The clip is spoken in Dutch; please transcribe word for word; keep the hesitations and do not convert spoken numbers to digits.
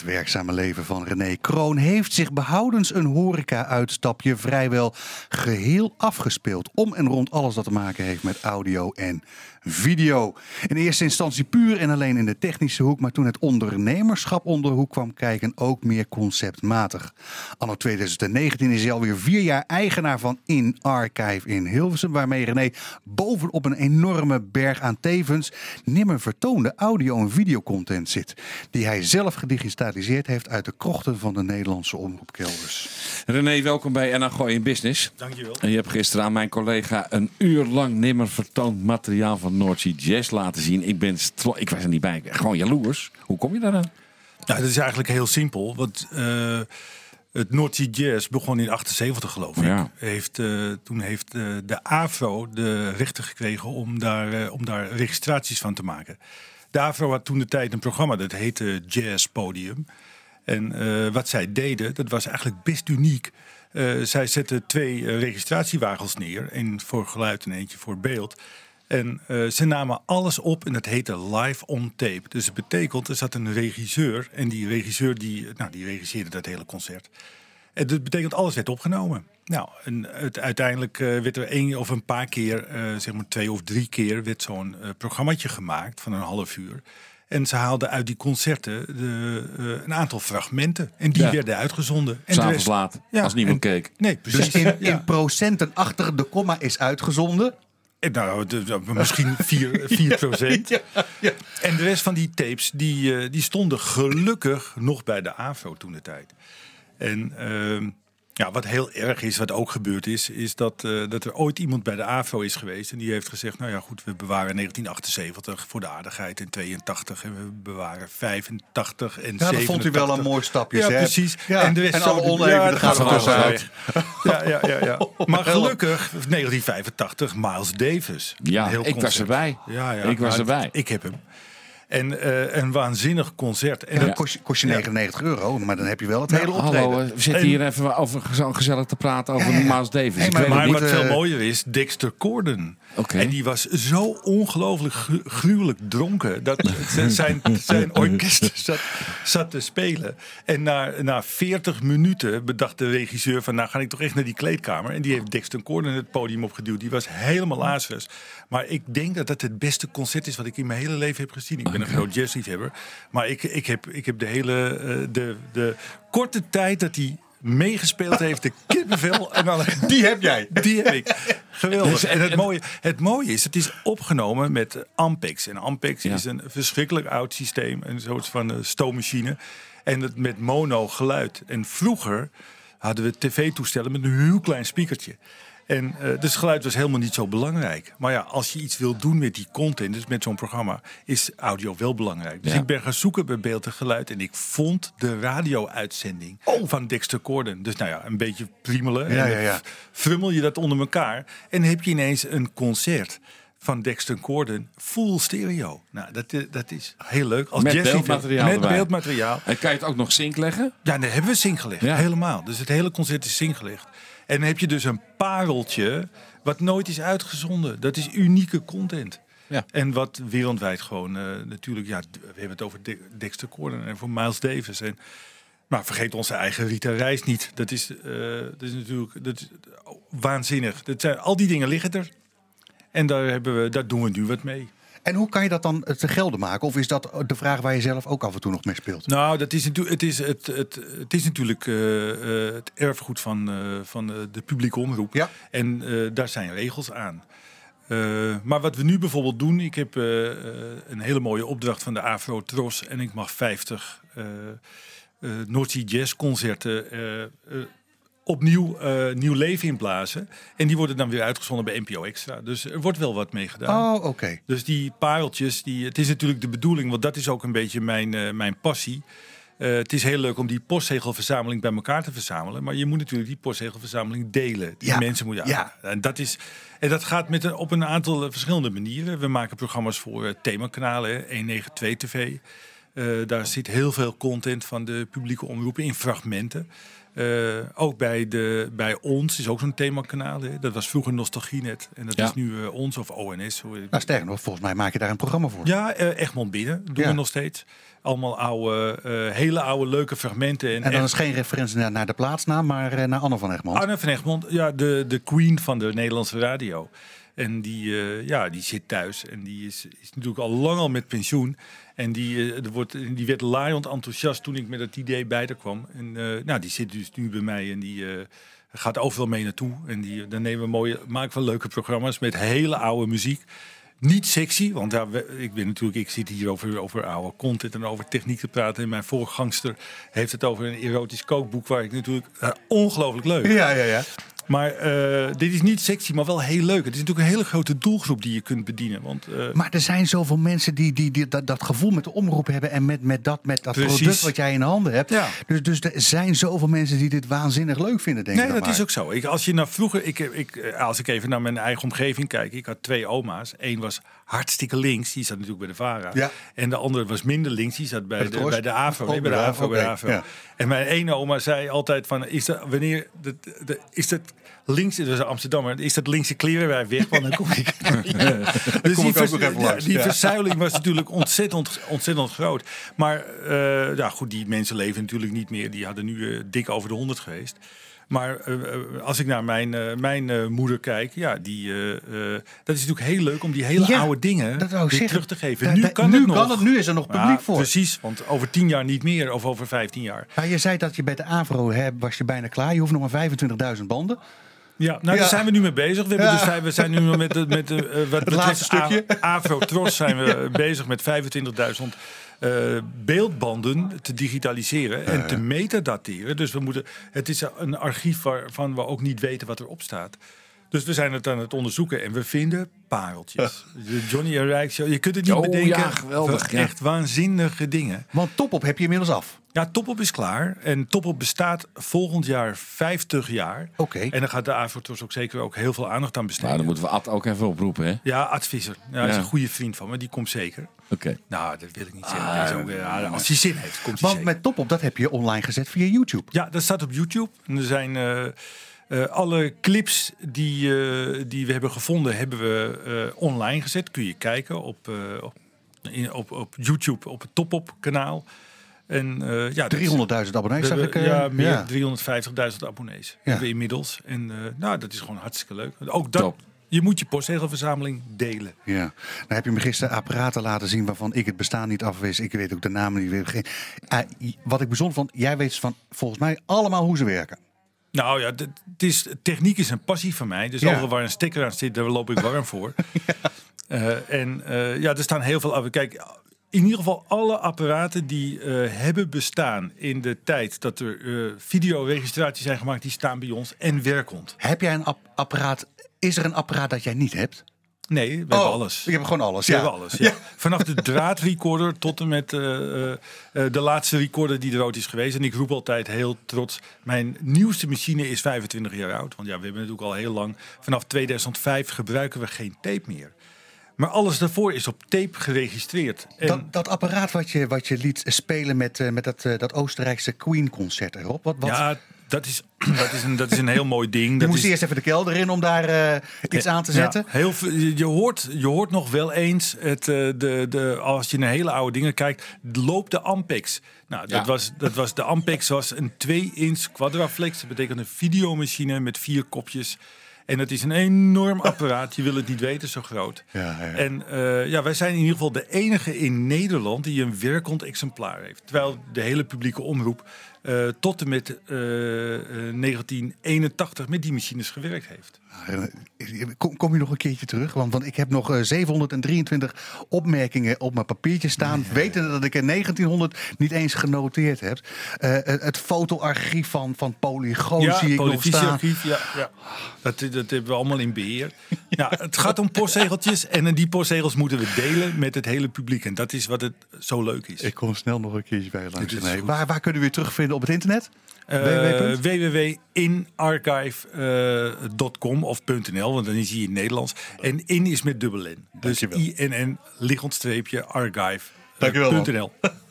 werkzame leven van René Kroon heeft zich behoudens een horeca-uitstapje vrijwel geheel afgespeeld. Om en rond alles dat te maken heeft met audio en video. In eerste instantie puur en alleen in de technische hoek, maar toen het ondernemerschap onder de hoek kwam kijken, ook meer conceptmatig. Anno twintig negentien is hij alweer vier jaar eigenaar van In Archive in Hilversum, waarmee René bovenop een enorme berg aan tevens nimmer vertoonde audio- en videocontent zit, die hij zelf gedigitaliseerd heeft uit de krochten van de Nederlandse omroepkelders. René, welkom bij N H Gooi in Business. Dankjewel. En je hebt gisteren aan mijn collega een uur lang nimmer vertoond materiaal van North Sea Jazz laten zien. Ik ben stro- ik was er niet bij. Gewoon jaloers. Hoe kom je daar aan? Nou, dat is eigenlijk heel simpel. Want uh, het North Sea Jazz begon in achtenzeventig, geloof ik. Ja. Heeft, uh, toen heeft uh, de AVRO de rechten gekregen om daar, uh, om daar registraties van te maken. De AVRO had toen de tijd een programma dat heette Jazz Podium. En uh, wat zij deden, dat was eigenlijk best uniek. Uh, zij zetten twee uh, registratiewagens neer. Eén voor geluid en eentje voor beeld. En uh, ze namen alles op en dat heette live on tape. Dus het betekent, er zat een regisseur. En die regisseur die, nou, die regisseerde dat hele concert. En dat betekent, alles werd opgenomen. Nou, en het, uiteindelijk uh, werd er één of een paar keer, uh, zeg maar twee of drie keer, werd zo'n uh, programmaatje gemaakt van een half uur. En ze haalden uit die concerten de, uh, een aantal fragmenten. En die ja. werden uitgezonden. En s'avonds laat, ja, als niemand en, keek. Nee, precies. Dus in, ja. in procenten achter de komma is uitgezonden? Nou, de, de, misschien vier procent. Ja, ja. En de rest van die tapes, die, uh, die stonden gelukkig nog bij de AVRO toen de tijd. En uh, ja, wat heel erg is, wat ook gebeurd is, is dat, uh, dat er ooit iemand bij de AVRO is geweest. En die heeft gezegd, nou ja goed, we bewaren negentien achtenzeventig voor de aardigheid en tweeëntachtig. En we bewaren vijfentachtig en zevenentachtig. Ja, dat vond u wel een mooi stapje. Ja, hè? precies. Ja. En de rest en alle zo, oneven, ja, dat gaat er tussenuit. Ja, ja, ja, ja. Maar gelukkig, negentien vijfentachtig, Miles Davis. Ja, ik concert. was erbij. Ja, ja, ik was nou, erbij. Ik heb hem. En uh, een waanzinnig concert. En ja, dat ja. kost, kost je negenennegentig euro, maar dan heb je wel het hele ja, optreden. Hallo, we zitten hier en, even over gezellig te praten over ja, ja. Miles Davis. Hey, maar maar wat veel mooier is, Dexter Gordon. Okay. En die was zo ongelooflijk gru- gruwelijk dronken dat zijn, zijn orkest zat, zat te spelen. En na, na veertig minuten bedacht de regisseur van, nou ga ik toch echt naar die kleedkamer. En die heeft Dexter Gordon het podium opgeduwd. Die was helemaal lazarus. Maar ik denk dat dat het beste concert is wat ik in mijn hele leven heb gezien. Ik ben okay. een groot jazzliefhebber. Maar ik, ik, heb, ik heb de hele uh, de, de korte tijd dat hij meegespeeld heeft, de kippenvel. En dan, die heb jij. Die heb ik. Geweldig. En het mooie, het mooie is, het is opgenomen met Ampex. En Ampex ja. is een verschrikkelijk oud systeem. Een soort van uh, stoommachine. En het met mono geluid. En vroeger hadden we tv-toestellen met een heel klein speakertje. En uh, dus het geluid was helemaal niet zo belangrijk. Maar ja, als je iets wil doen met die content, dus met zo'n programma, is audio wel belangrijk. Dus ja. ik ben gaan zoeken bij beeld en geluid. En ik vond de radio-uitzending oh. van Dexter Gordon. Dus nou ja, een beetje priemelen. Ja, en ja, ja. frummel je dat onder elkaar. En heb je ineens een concert van Dexter Gordon full stereo. Nou, dat, dat is heel leuk. Als met jazz beeldmateriaal Met erbij. beeldmateriaal. En kan je het ook nog sync leggen? Ja, daar hebben we sync gelegd. Ja. Helemaal. Dus het hele concert is sync gelegd. En dan heb je dus een pareltje wat nooit is uitgezonden. Dat is unieke content. Ja. En wat wereldwijd gewoon uh, natuurlijk... Ja, we hebben het over De- Dexter Gordon en voor Miles Davis. En, maar vergeet onze eigen Rita Reis niet. Dat is, uh, dat is natuurlijk dat is, oh, waanzinnig. Dat zijn, al die dingen liggen er. En daar, hebben we, daar doen we nu wat mee. En hoe kan je dat dan te gelden maken? Of is dat de vraag waar je zelf ook af en toe nog mee speelt? Nou, dat is, het is, het, het, het is natuurlijk uh, uh, het erfgoed van, uh, van uh, de publieke omroep. Ja. En uh, daar zijn regels aan. Uh, maar wat we nu bijvoorbeeld doen... Ik heb uh, uh, een hele mooie opdracht van de AVRO Tros... en ik mag vijftig uh, uh, North Sea Jazz concerten... Uh, uh, opnieuw uh, nieuw leven inblazen. En die worden dan weer uitgezonden bij N P O Extra. Dus er wordt wel wat mee gedaan. Oh, oké. Okay. Dus die pareltjes, die, het is natuurlijk de bedoeling... want dat is ook een beetje mijn, uh, mijn passie. Uh, het is heel leuk om die postzegelverzameling bij elkaar te verzamelen... maar je moet natuurlijk die postzegelverzameling delen. Die ja. mensen moeten... Ja. En dat, is, en dat gaat met een, op een aantal verschillende manieren. We maken programma's voor uh, themakanalen, honderdnegenentwintig T V... Uh, daar zit heel veel content van de publieke omroepen in fragmenten. Uh, ook bij, de, bij Ons is ook zo'n themakanaal. Hè. Dat was vroeger Nostalgienet. En dat Ja. is nu uh, Ons of O N S. Nou, sterker nog, volgens mij maak je daar een programma voor. Ja, uh, Egmond Binnen doen Ja. we nog steeds. Allemaal oude, uh, hele oude leuke fragmenten. En, En dan echt- is geen referentie naar, naar de plaatsnaam, maar uh, naar Anne van Egmond. Anne van Egmond, ja, de, de queen van de Nederlandse radio. En die, uh, ja, die zit thuis. En die is, is natuurlijk al lang al met pensioen. En die, uh, er wordt, die werd laaiend enthousiast toen ik met het idee bij haar kwam. En uh, nou, die zit dus nu bij mij en die uh, gaat overal mee naartoe. En die, dan nemen we mooie, maken we leuke programma's met hele oude muziek. Niet sexy, want ja, we- ik ben natuurlijk, ik zit hier over, over oude content en over techniek te praten. En mijn voorgangster heeft het over een erotisch kookboek, waar ik natuurlijk uh, ongelooflijk leuk. Ja, ja, ja. Maar uh, dit is niet sexy, maar wel heel leuk. Het is natuurlijk een hele grote doelgroep die je kunt bedienen. Want, uh, Maar er zijn zoveel mensen die, die, die dat, dat gevoel met de omroep hebben en met, met dat, met dat Precies. product wat jij in handen hebt. Ja. Dus, dus er zijn zoveel mensen die dit waanzinnig leuk vinden, denk nee, ik. dat dan is maar. ook zo. Ik, als je naar vroeger, ik, ik, als ik even naar mijn eigen omgeving kijk, ik had twee oma's. Eén was hartstikke links, die zat natuurlijk bij de VARA. Ja. En de andere was minder links, die zat bij Bij de de, Tros? bij de AVRO. Oh, Nee, bij de bij de AVRO, bij de oké, AVRO. ja. En mijn ene oma zei altijd van, is dat wanneer de, de, is dat links, dat is Amsterdammer, is dat linkse klerenwijf weg? Want dan kom ik. Ja. Dus kom die, ik ook nog even ja, langs, die ja. verzuiling was natuurlijk ontzettend, ontzettend groot. Maar uh, ja, goed, die mensen leven natuurlijk niet meer. Die hadden nu uh, dik over de honderd geweest. Maar uh, als ik naar mijn, uh, mijn uh, moeder kijk, ja, die, uh, uh, dat is natuurlijk heel leuk om die hele Ja, oude dingen dat wou ik weer zeggen. terug te geven. Da- nu da- kan nu het nog. kan het, nu is er nog publiek Ja, voor. Precies, want over tien jaar niet meer of over vijftien jaar. Maar je zei dat je bij de AVRO hè, was je bijna klaar. Je hoeft nog maar vijfentwintigduizend banden. Ja, nou Ja. daar zijn we nu mee bezig. We, hebben Ja. dus, vijf- we zijn nu nog met, de- met de, uh, wat betreft laatste stukje. A- Avro-Tros zijn we bezig met vijfentwintigduizend uh, beeldbanden te digitaliseren en te metadateren. Dus we moeten, het is een archief waarvan we ook niet weten wat erop staat. Dus we zijn het aan het onderzoeken en we vinden pareltjes. De Johnny en Rijk Show, je kunt het niet Oh, bedenken. ja, geweldig, ja. Echt waanzinnige dingen. Want Topop heb je inmiddels af. Ja, Topop is klaar. En Topop bestaat volgend jaar vijftig jaar. Oké. En dan gaat de Avro-Tros ook zeker ook heel veel aandacht aan besteden. Maar dan moeten we Ad ook even oproepen, hè? Ja, Ad Visser. Ja, dat is Ja. een goede vriend van me. Die komt zeker. Oké. Nou, dat wil ik niet zeggen. Die is ook, ja, als hij zin heeft, komt hij Want zeker. met Topop, dat heb je online gezet via YouTube. Ja, dat staat op YouTube. En er zijn uh, uh, alle clips die, uh, die we hebben gevonden, hebben we uh, online gezet. Kun je kijken op, uh, op, in, op, op YouTube, op het Topop kanaal. En, uh, ja, dat is- driehonderdduizend abonnees, we zag ik. hebben, eh, ja, meer ja. dan driehonderdvijftigduizend abonnees hebben we inmiddels. En uh, nou, dat is gewoon hartstikke leuk. Ook dat, Top. je moet je postzegelverzameling delen. Ja, dan heb je me gisteren apparaten laten zien waarvan ik het bestaan niet afwist. Ik weet ook de namen niet. Geen- Ah, wat ik bijzonder vond, jij weet van volgens mij allemaal hoe ze werken. Nou ja, d- het is, techniek is een passie van mij. Dus Ja. overal waar een stekker aan zit, daar loop ik warm voor. Uh, en uh, ja, er staan heel veel... af- Kijk, in ieder geval alle apparaten die uh, hebben bestaan in de tijd dat er uh, videoregistraties zijn gemaakt, die staan bij ons en werkend. Heb jij een app- apparaat? Is er een apparaat dat jij niet hebt? Nee, we hebben alles. Je hebt gewoon alles. We Ja. hebben alles, ja. Vanaf de draadrecorder tot en met uh, uh, de laatste recorder die er ooit is geweest. En ik roep altijd heel trots, mijn nieuwste machine is vijfentwintig jaar oud. Want ja, we hebben natuurlijk al heel lang, vanaf tweeduizend vijf gebruiken we geen tape meer. Maar alles daarvoor is op tape geregistreerd. En Dat, dat apparaat wat je, wat je liet spelen met, uh, met dat, uh, dat Oostenrijkse Queen-concert erop. Wat, wat? ja, dat is, dat, is een, dat is een heel mooi ding. je Dat moest is, eerst even de kelder in om daar uh, iets aan te zetten. Ja, heel, veel- je, hoort, je hoort nog wel eens, het, uh, de, de, als je naar hele oude dingen kijkt, loopt de Ampex. Nou, dat, Ja. was, dat was, de Ampex was een twee inch quadraflex. Dat betekent een videomachine met vier kopjes. En het is een enorm apparaat. Je wil het niet weten, zo groot. Ja, ja. En uh, ja, wij zijn in ieder geval de enige in Nederland die een werkend exemplaar heeft. Terwijl de hele publieke omroep uh, tot en met uh, uh, negentien eenentachtig met die machines gewerkt heeft. Kom, kom je nog een keertje terug? Want, want ik heb nog uh, zevenhonderddrieëntwintig opmerkingen op mijn papiertje staan. Nee. Wetende dat ik er negentienhonderd niet eens genoteerd heb. Uh, het fotoarchief van, van Polygoon ja, zie ik nog staan. Polyvisiearchief, ja, ja. Dat, dat hebben we allemaal in beheer. Ja, het gaat om postzegeltjes. En die postzegels moeten we delen met het hele publiek. En dat is wat het zo leuk is. Ik kom snel nog een keertje bij je langs. Dit is Nee, goed. waar, waar kunnen we je terugvinden op het internet? Uh, w w w punt inarchive punt com of .nl, want dan is hij in het Nederlands. En in is met dubbel N. Dus Dankjewel. I N N, liggend streepje, archive Dankjewel, man. punt N L.